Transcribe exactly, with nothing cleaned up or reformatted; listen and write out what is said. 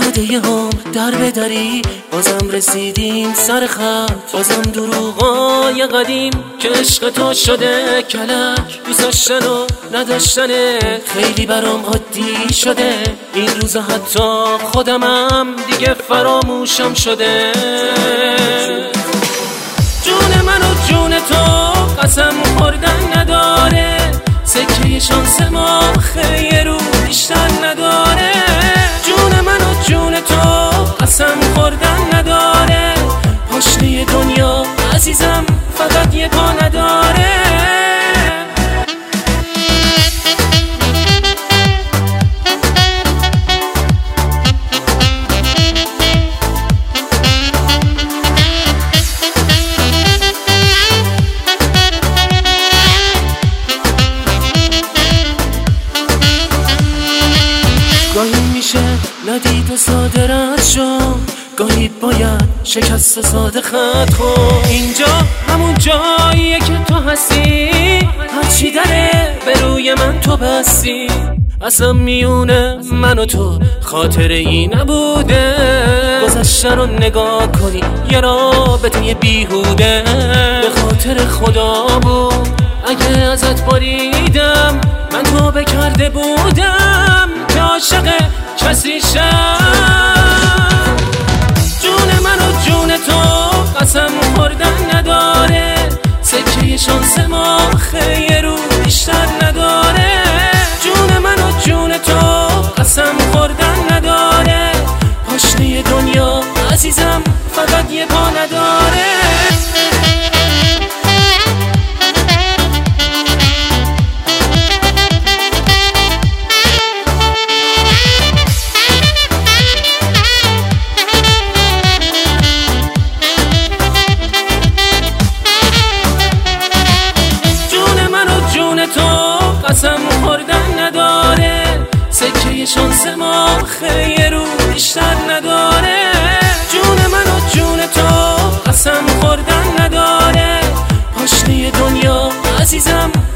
اومده یه هم در بدری، بازم رسیدیم سر خط، بازم دروغای قدیم که عشق تو شده کلک. دوست داشتن و نداشتن خیلی برام عادی شده، این روزا حتی خودمم دیگه فراموشم شده. جون من و جون تو قسم خوردن نداره، سکه شانس ما خیلی رو بیشتر نداره. جون من و جون تو قسم خوردن نداره، پاشنه دنیا عزیزم فقط یه پا نداره. گاهی میشه ندید و ساده رد شد، گاهی باید شکست و ساده خط خود. اینجا همون جاییه که تو هستی، هرچی داره به روی من تو بستی. اصلا میونه من و تو خاطره ای نبوده، گذشته رو نگاه کنی یه رابطه بیهوده. به خاطر خدا بود اگه ازت باریدم، من تو بکرده بودم که عاشق کسی شم. جون من و جون تو قسم خوردن نداره، سکه شانس ما خیلی رو بیشتر نداره. جون من و جون تو قسم خوردن نداره، پاشنه دنیا عزیزم فقط یه پا نداره. قسم خوردن نداره، سکه شانس ما خیلی رو بیشتر نداره. جون من و جون تو قسم خوردن نداره، پاشنه دنیا عزیزم